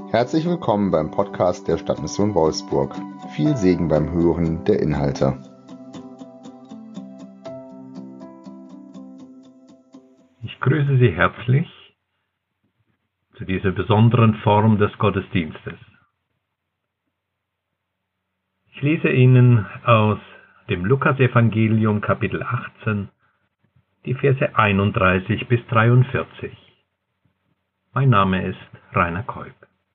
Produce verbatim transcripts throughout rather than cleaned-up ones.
Herzlich willkommen beim Podcast der Stadtmission Wolfsburg. Viel Segen beim Hören der Inhalte. Ich grüße Sie herzlich zu dieser besonderen Form des Gottesdienstes. Ich lese Ihnen aus dem Lukasevangelium Kapitel achtzehn die Verse einunddreißig bis dreiundvierzig. Mein Name ist Rainer Kolb.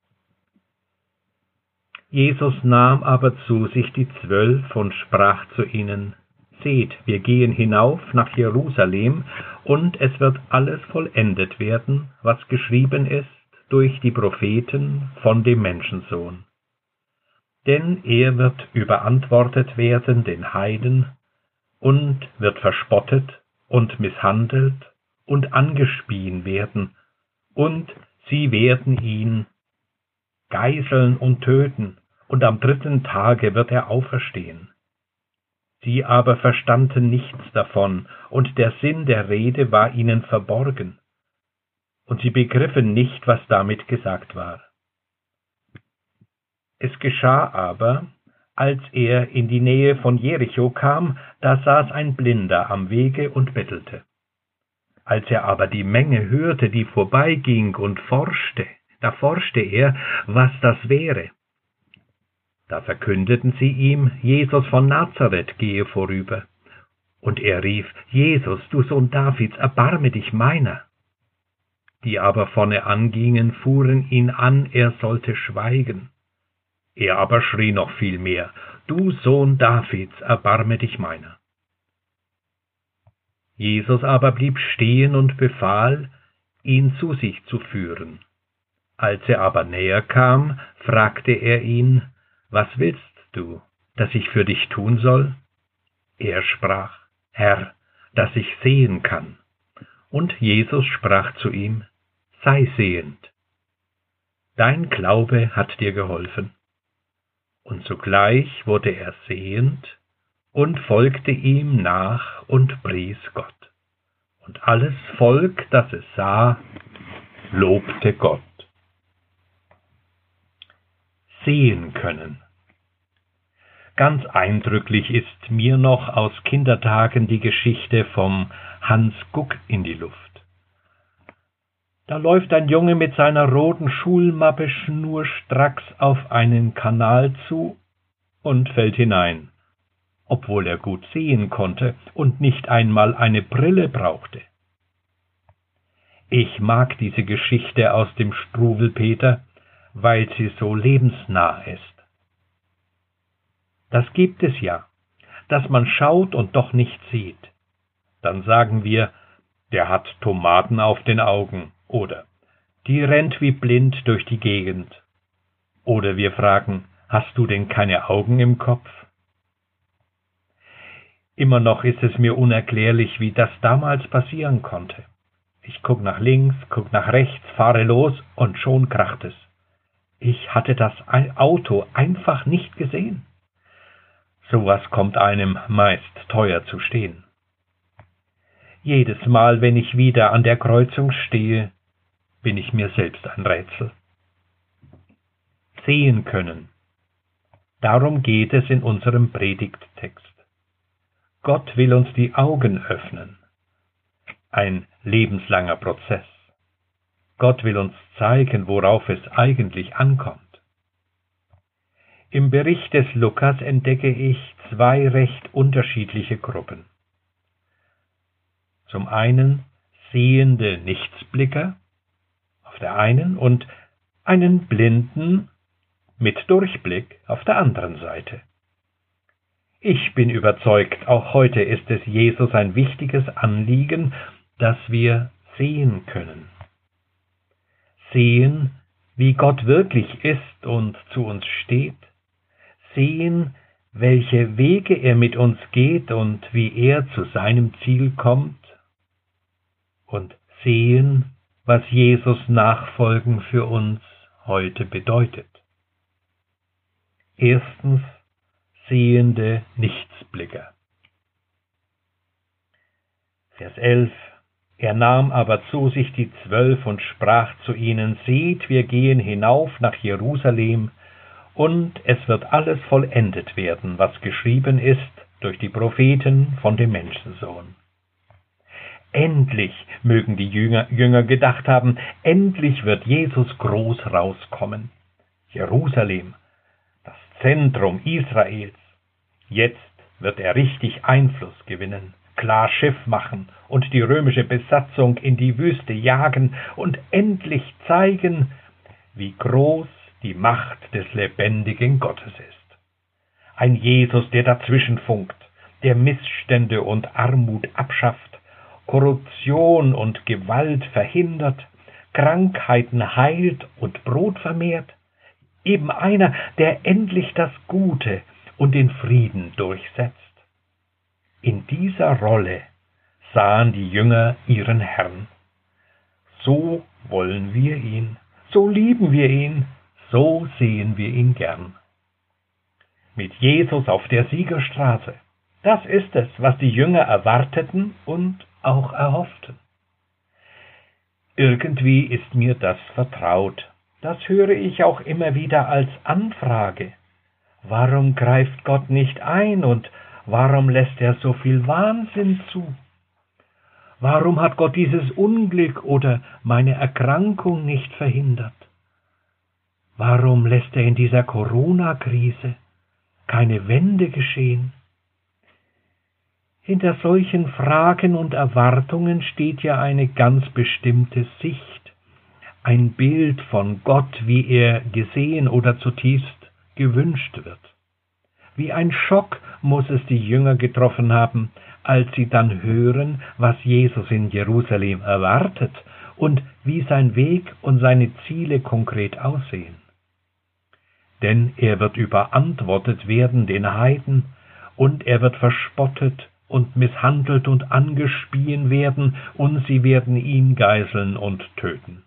Jesus nahm aber zu sich die Zwölf und sprach zu ihnen: Seht, wir gehen hinauf nach Jerusalem, und es wird alles vollendet werden, was geschrieben ist durch die Propheten von dem Menschensohn. Denn er wird überantwortet werden den Heiden und wird verspottet und misshandelt und angespien werden, und sie werden ihn geißeln und töten, und am dritten Tage wird er auferstehen. Sie aber verstanden nichts davon, und der Sinn der Rede war ihnen verborgen, und sie begriffen nicht, was damit gesagt war. Es geschah aber, als er in die Nähe von Jericho kam, da saß ein Blinder am Wege und bettelte. Als er aber die Menge hörte, die vorbeiging, und forschte, da forschte er, was das wäre. Da verkündeten sie ihm, Jesus von Nazareth gehe vorüber. Und er rief: Jesus, du Sohn Davids, erbarme dich meiner. Die aber vorne angingen, fuhren ihn an, er sollte schweigen. Er aber schrie noch viel mehr: Du Sohn Davids, erbarme dich meiner. Jesus aber blieb stehen und befahl, ihn zu sich zu führen. Als er aber näher kam, fragte er ihn: Was willst du, dass ich für dich tun soll? Er sprach: Herr, dass ich sehen kann. Und Jesus sprach zu ihm: Sei sehend. Dein Glaube hat dir geholfen. Und sogleich wurde er sehend und folgte ihm nach und pries Gott. Und alles Volk, das es sah, lobte Gott. Sehen können. Ganz eindrücklich ist mir noch aus Kindertagen die Geschichte vom Hans Guck in die Luft. Da läuft ein Junge mit seiner roten Schulmappe schnurstracks auf einen Kanal zu und fällt hinein, obwohl er gut sehen konnte und nicht einmal eine Brille brauchte. Ich mag diese Geschichte aus dem Struwelpeter, weil sie so lebensnah ist. Das gibt es ja, dass man schaut und doch nicht sieht. Dann sagen wir: Der hat Tomaten auf den Augen, oder die rennt wie blind durch die Gegend. Oder wir fragen: Hast du denn keine Augen im Kopf? Immer noch ist es mir unerklärlich, wie das damals passieren konnte. Ich guck nach links, guck nach rechts, fahre los und schon kracht es. Ich hatte das Auto einfach nicht gesehen. Sowas kommt einem meist teuer zu stehen. Jedes Mal, wenn ich wieder an der Kreuzung stehe, bin ich mir selbst ein Rätsel. Sehen können. Darum geht es in unserem Predigttext. Gott will uns die Augen öffnen. Ein lebenslanger Prozess. Gott will uns zeigen, worauf es eigentlich ankommt. Im Bericht des Lukas entdecke ich zwei recht unterschiedliche Gruppen. Zum einen sehende Nichtsblicker auf der einen und einen Blinden mit Durchblick auf der anderen Seite. Ich bin überzeugt, auch heute ist es Jesus ein wichtiges Anliegen, dass wir sehen können. Sehen, wie Gott wirklich ist und zu uns steht. Sehen, welche Wege er mit uns geht und wie er zu seinem Ziel kommt. Und sehen, was Jesus Nachfolgen für uns heute bedeutet. Erstens, sehende Nichtsblicker. Vers elf. Er nahm aber zu sich die Zwölf und sprach zu ihnen: Seht, wir gehen hinauf nach Jerusalem, und es wird alles vollendet werden, was geschrieben ist durch die Propheten von dem Menschensohn. Endlich, mögen die Jünger, Jünger gedacht haben, endlich wird Jesus groß rauskommen. Jerusalem, das Zentrum Israels. Jetzt wird er richtig Einfluss gewinnen, klar Schiff machen und die römische Besatzung in die Wüste jagen und endlich zeigen, wie groß die Macht des lebendigen Gottes ist. Ein Jesus, der dazwischen funkt, der Missstände und Armut abschafft, Korruption und Gewalt verhindert, Krankheiten heilt und Brot vermehrt, eben einer, der endlich das Gute und den Frieden durchsetzt. In dieser Rolle sahen die Jünger ihren Herrn. So wollen wir ihn, so lieben wir ihn, so sehen wir ihn gern. Mit Jesus auf der Siegerstraße, das ist es, was die Jünger erwarteten und auch erhofften. Irgendwie ist mir das vertraut. Das höre ich auch immer wieder als Anfrage. Warum greift Gott nicht ein und warum lässt er so viel Wahnsinn zu? Warum hat Gott dieses Unglück oder meine Erkrankung nicht verhindert? Warum lässt er in dieser Corona-Krise keine Wende geschehen? Hinter solchen Fragen und Erwartungen steht ja eine ganz bestimmte Sicht, ein Bild von Gott, wie er gesehen oder zutiefst gewünscht wird. Wie ein Schock muss es die Jünger getroffen haben, als sie dann hören, was Jesus in Jerusalem erwartet und wie sein Weg und seine Ziele konkret aussehen. Denn er wird überantwortet werden den Heiden, und er wird verspottet und misshandelt und angespien werden, und sie werden ihn geißeln und töten.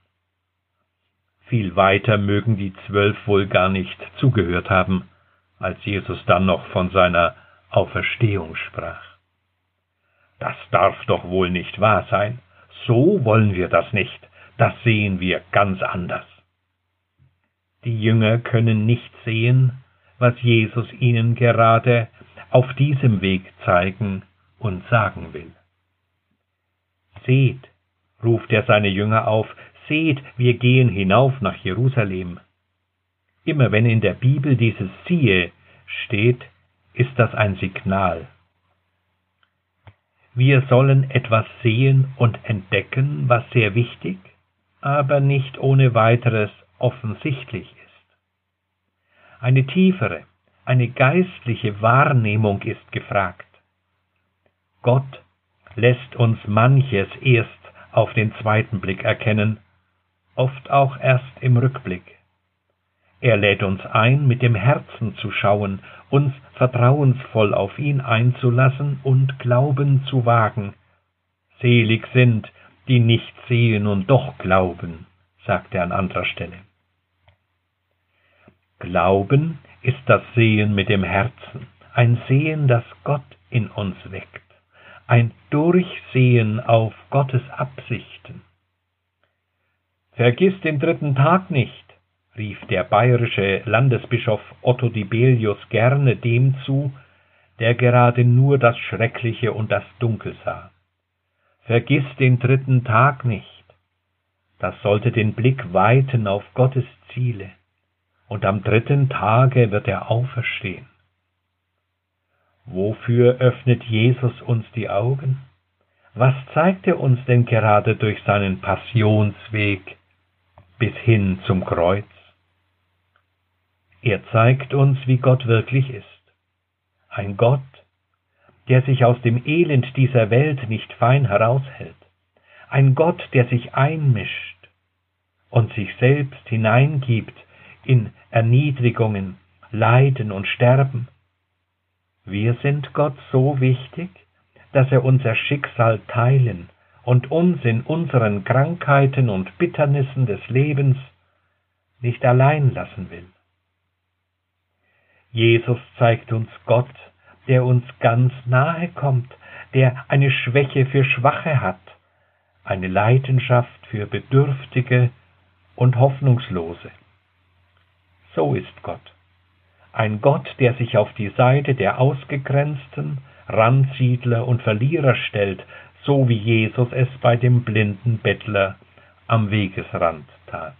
Viel weiter mögen die Zwölf wohl gar nicht zugehört haben, als Jesus dann noch von seiner Auferstehung sprach. Das darf doch wohl nicht wahr sein. So wollen wir das nicht. Das sehen wir ganz anders. Die Jünger können nicht sehen, was Jesus ihnen gerade auf diesem Weg zeigen und sagen will. Seht, ruft er seine Jünger auf, seht, wir gehen hinauf nach Jerusalem. Immer wenn in der Bibel dieses Siehe steht, ist das ein Signal. Wir sollen etwas sehen und entdecken, was sehr wichtig, aber nicht ohne weiteres offensichtlich ist. Eine tiefere, eine geistliche Wahrnehmung ist gefragt. Gott lässt uns manches erst auf den zweiten Blick erkennen, oft auch erst im Rückblick. Er lädt uns ein, mit dem Herzen zu schauen, uns vertrauensvoll auf ihn einzulassen und Glauben zu wagen. Selig sind, die nicht sehen und doch glauben, sagt er an anderer Stelle. Glauben ist das Sehen mit dem Herzen, ein Sehen, das Gott in uns weckt, ein Durchsehen auf Gottes Absichten. Vergiss den dritten Tag nicht, rief der bayerische Landesbischof Otto Dibelius gerne dem zu, der gerade nur das Schreckliche und das Dunkel sah. Vergiss den dritten Tag nicht. Das sollte den Blick weiten auf Gottes Ziele. Und am dritten Tage wird er auferstehen. Wofür öffnet Jesus uns die Augen? Was zeigt er uns denn gerade durch seinen Passionsweg bis hin zum Kreuz? Er zeigt uns, wie Gott wirklich ist. Ein Gott, der sich aus dem Elend dieser Welt nicht fein heraushält. Ein Gott, der sich einmischt und sich selbst hineingibt in Erniedrigungen, Leiden und Sterben. Wir sind Gott so wichtig, dass er unser Schicksal teilen und uns in unseren Krankheiten und Bitternissen des Lebens nicht allein lassen will. Jesus zeigt uns Gott, der uns ganz nahe kommt, der eine Schwäche für Schwache hat, eine Leidenschaft für Bedürftige und Hoffnungslose. So ist Gott. Ein Gott, der sich auf die Seite der Ausgegrenzten, Randsiedler und Verlierer stellt, so wie Jesus es bei dem blinden Bettler am Wegesrand tat.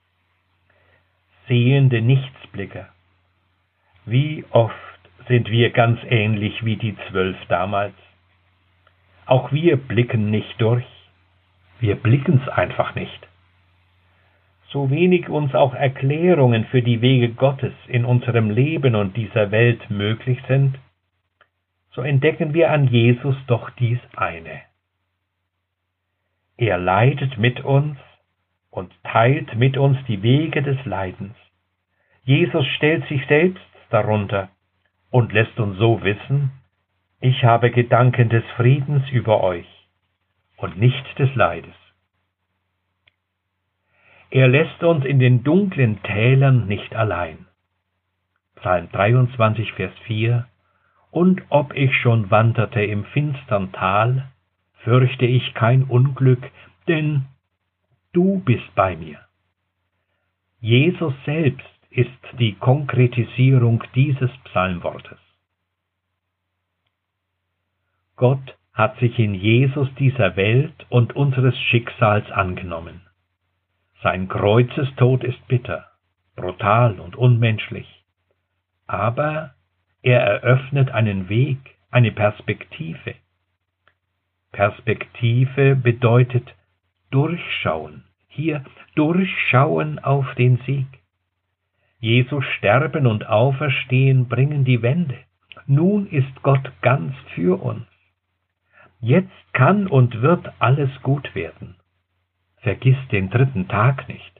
Sehende Nichtsblicker. Wie oft sind wir ganz ähnlich wie die Zwölf damals. Auch wir blicken nicht durch. Wir blicken's einfach nicht. So wenig uns auch Erklärungen für die Wege Gottes in unserem Leben und dieser Welt möglich sind, so entdecken wir an Jesus doch dies eine. Er leidet mit uns und teilt mit uns die Wege des Leidens. Jesus stellt sich selbst darunter und lässt uns so wissen, ich habe Gedanken des Friedens über euch und nicht des Leides. Er lässt uns in den dunklen Tälern nicht allein. Psalm dreiundzwanzig, Vers vier. Und ob ich schon wanderte im finstern Tal, fürchte ich kein Unglück, denn du bist bei mir. Jesus selbst ist die Konkretisierung dieses Psalmwortes. Gott hat sich in Jesus dieser Welt und unseres Schicksals angenommen. Sein Kreuzestod ist bitter, brutal und unmenschlich. Aber er eröffnet einen Weg, eine Perspektive. Perspektive bedeutet durchschauen, hier durchschauen auf den Sieg. Jesu Sterben und Auferstehen bringen die Wende. Nun ist Gott ganz für uns. Jetzt kann und wird alles gut werden. Vergiss den dritten Tag nicht.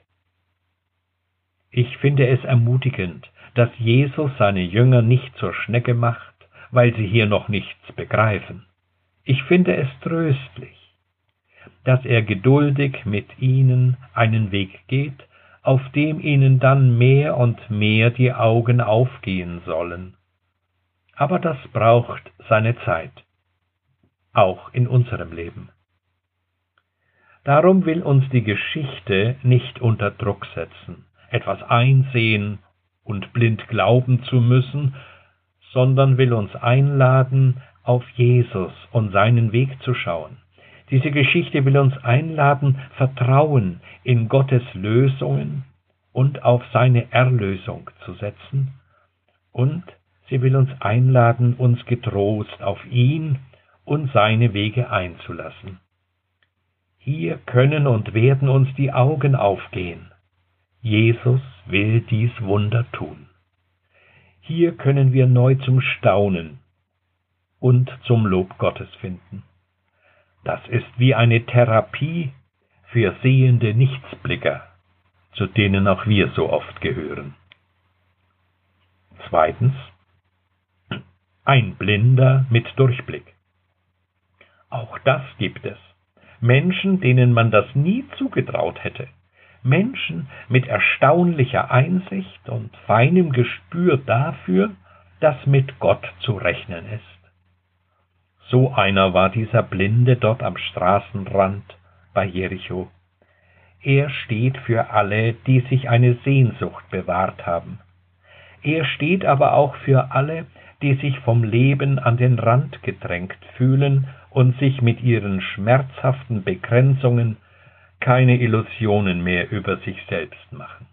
Ich finde es ermutigend, dass Jesus seine Jünger nicht zur Schnecke macht, weil sie hier noch nichts begreifen. Ich finde es tröstlich, dass er geduldig mit ihnen einen Weg geht, auf dem ihnen dann mehr und mehr die Augen aufgehen sollen. Aber das braucht seine Zeit, auch in unserem Leben. Darum will uns die Geschichte nicht unter Druck setzen, etwas einsehen und blind glauben zu müssen, sondern will uns einladen, auf Jesus und seinen Weg zu schauen. Diese Geschichte will uns einladen, Vertrauen in Gottes Lösungen und auf seine Erlösung zu setzen, und sie will uns einladen, uns getrost auf ihn und seine Wege einzulassen. Hier können und werden uns die Augen aufgehen. Jesus will dies Wunder tun. Hier können wir neu zum Staunen und zum Lob Gottes finden. Das ist wie eine Therapie für sehende Nichtsblicker, zu denen auch wir so oft gehören. Zweitens, ein Blinder mit Durchblick. Auch das gibt es. Menschen, denen man das nie zugetraut hätte. Menschen mit erstaunlicher Einsicht und feinem Gespür dafür, dass mit Gott zu rechnen ist. So einer war dieser Blinde dort am Straßenrand bei Jericho. Er steht für alle, die sich eine Sehnsucht bewahrt haben. Er steht aber auch für alle, die sich vom Leben an den Rand gedrängt fühlen und sich mit ihren schmerzhaften Begrenzungen keine Illusionen mehr über sich selbst machen.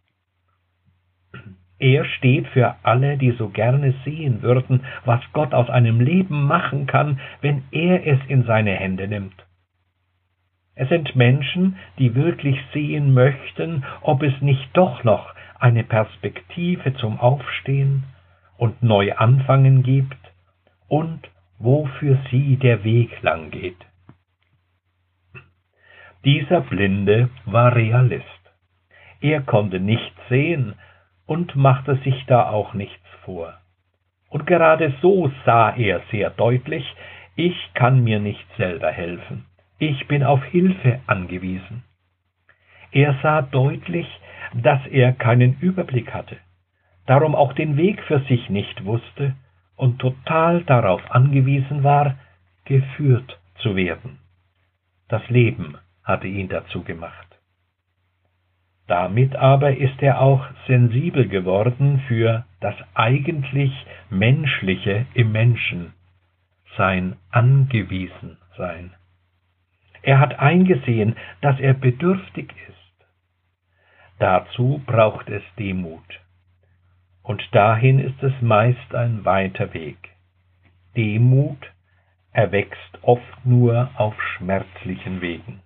Er steht für alle, die so gerne sehen würden, was Gott aus einem Leben machen kann, wenn er es in seine Hände nimmt. Es sind Menschen, die wirklich sehen möchten, ob es nicht doch noch eine Perspektive zum Aufstehen und Neuanfangen gibt und wo für sie der Weg lang geht. Dieser Blinde war Realist. Er konnte nichts sehen und machte sich da auch nichts vor. Und gerade so sah er sehr deutlich, ich kann mir nicht selber helfen. Ich bin auf Hilfe angewiesen. Er sah deutlich, dass er keinen Überblick hatte, darum auch den Weg für sich nicht wusste und total darauf angewiesen war, geführt zu werden. Das Leben hatte ihn dazu gemacht. Damit aber ist er auch sensibel geworden für das eigentlich Menschliche im Menschen, sein Angewiesensein. Er hat eingesehen, dass er bedürftig ist. Dazu braucht es Demut. Und dahin ist es meist ein weiter Weg. Demut erwächst oft nur auf schmerzlichen Wegen.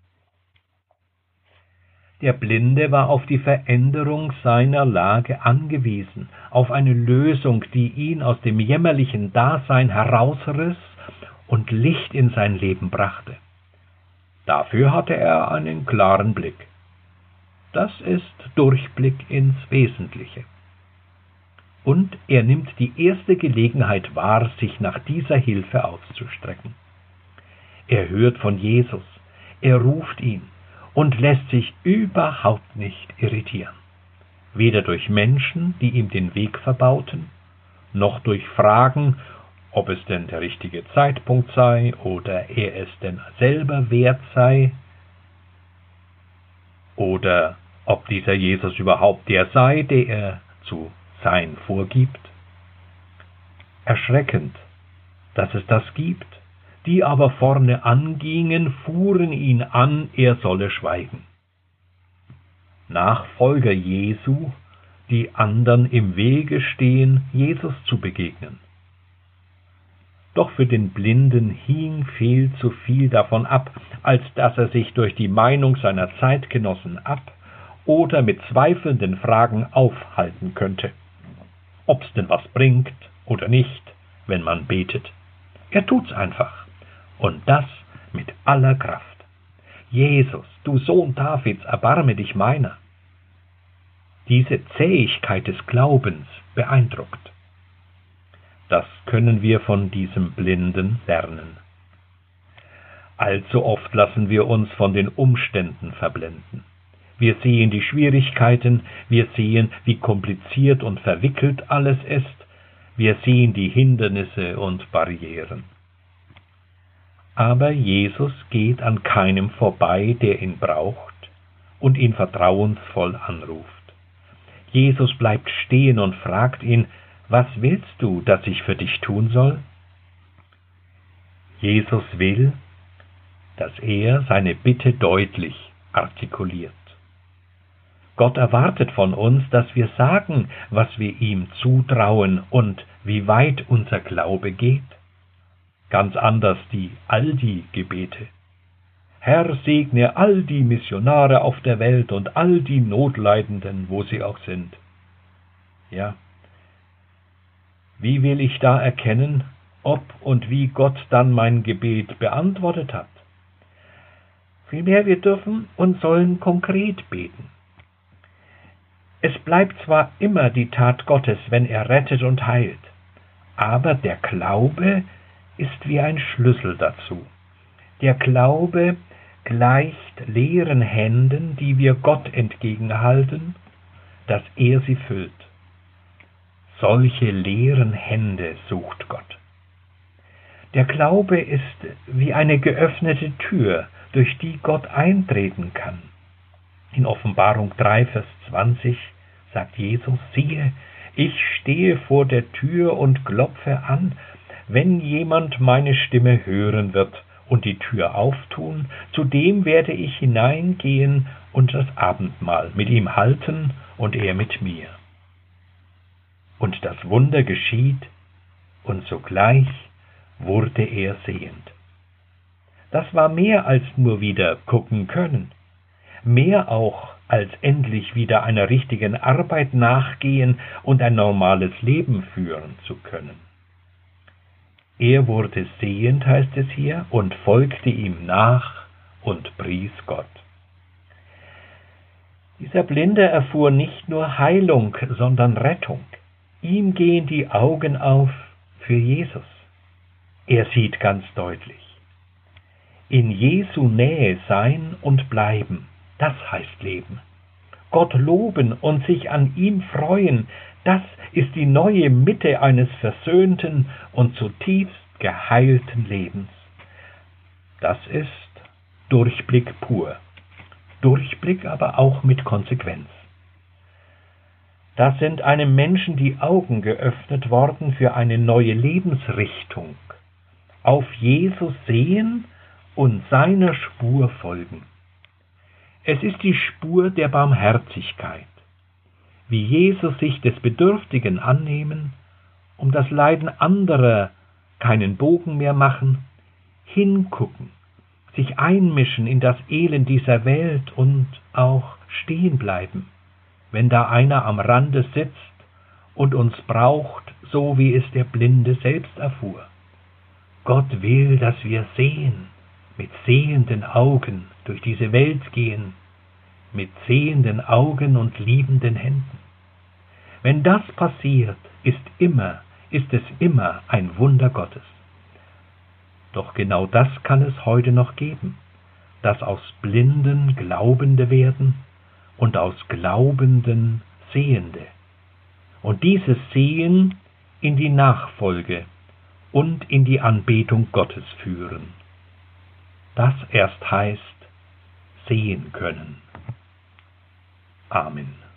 Der Blinde war auf die Veränderung seiner Lage angewiesen, auf eine Lösung, die ihn aus dem jämmerlichen Dasein herausriss und Licht in sein Leben brachte. Dafür hatte er einen klaren Blick. Das ist Durchblick ins Wesentliche. Und er nimmt die erste Gelegenheit wahr, sich nach dieser Hilfe auszustrecken. Er hört von Jesus, er ruft ihn und lässt sich überhaupt nicht irritieren. Weder durch Menschen, die ihm den Weg verbauten, noch durch Fragen, ob es denn der richtige Zeitpunkt sei oder er es denn selber wert sei oder ob dieser Jesus überhaupt der sei, der er zu sein vorgibt. Erschreckend, dass es das gibt. Die aber vorne angingen, fuhren ihn an, er solle schweigen. Nachfolger Jesu, die andern im Wege stehen, Jesus zu begegnen. Doch für den Blinden hing viel zu viel davon ab, als dass er sich durch die Meinung seiner Zeitgenossen ab oder mit zweifelnden Fragen aufhalten könnte. Ob's denn was bringt oder nicht, wenn man betet. Er tut's einfach. Und das mit aller Kraft. Jesus, du Sohn Davids, erbarme dich meiner. Diese Zähigkeit des Glaubens beeindruckt. Das können wir von diesem Blinden lernen. Allzu oft lassen wir uns von den Umständen verblenden. Wir sehen die Schwierigkeiten, wir sehen, wie kompliziert und verwickelt alles ist, wir sehen die Hindernisse und Barrieren. Aber Jesus geht an keinem vorbei, der ihn braucht und ihn vertrauensvoll anruft. Jesus bleibt stehen und fragt ihn, was willst du, dass ich für dich tun soll? Jesus will, dass er seine Bitte deutlich artikuliert. Gott erwartet von uns, dass wir sagen, was wir ihm zutrauen und wie weit unser Glaube geht. Ganz anders die Aldi-Gebete. Herr, segne all die Missionare auf der Welt und all die Notleidenden, wo sie auch sind. Ja, wie will ich da erkennen, ob und wie Gott dann mein Gebet beantwortet hat? Vielmehr, wir dürfen und sollen konkret beten. Es bleibt zwar immer die Tat Gottes, wenn er rettet und heilt, aber der Glaube ist wie ein Schlüssel dazu. Der Glaube gleicht leeren Händen, die wir Gott entgegenhalten, dass er sie füllt. Solche leeren Hände sucht Gott. Der Glaube ist wie eine geöffnete Tür, durch die Gott eintreten kann. In Offenbarung drei, Vers zwanzig sagt Jesus, siehe, ich stehe vor der Tür und klopfe an. Wenn jemand meine Stimme hören wird und die Tür auftun, zu dem werde ich hineingehen und das Abendmahl mit ihm halten und er mit mir. Und das Wunder geschieht, und sogleich wurde er sehend. Das war mehr als nur wieder gucken können, mehr auch als endlich wieder einer richtigen Arbeit nachgehen und ein normales Leben führen zu können. Er wurde sehend, heißt es hier, und folgte ihm nach und pries Gott. Dieser Blinde erfuhr nicht nur Heilung, sondern Rettung. Ihm gehen die Augen auf für Jesus. Er sieht ganz deutlich. In Jesu Nähe sein und bleiben, das heißt Leben. Gott loben und sich an ihm freuen, das ist die neue Mitte eines versöhnten und zutiefst geheilten Lebens. Das ist Durchblick pur. Durchblick aber auch mit Konsequenz. Da sind einem Menschen die Augen geöffnet worden für eine neue Lebensrichtung. Auf Jesus sehen und seiner Spur folgen. Es ist die Spur der Barmherzigkeit. Wie Jesus sich des Bedürftigen annehmen, um das Leiden anderer keinen Bogen mehr machen, hingucken, sich einmischen in das Elend dieser Welt und auch stehen bleiben, wenn da einer am Rande sitzt und uns braucht, so wie es der Blinde selbst erfuhr. Gott will, dass wir sehen, mit sehenden Augen durch diese Welt gehen, mit sehenden Augen und liebenden Händen. Wenn das passiert, ist immer, ist es immer ein Wunder Gottes. Doch genau das kann es heute noch geben, dass aus Blinden Glaubende werden und aus Glaubenden Sehende. Und dieses Sehen in die Nachfolge und in die Anbetung Gottes führen. Das erst heißt sehen können. Amen.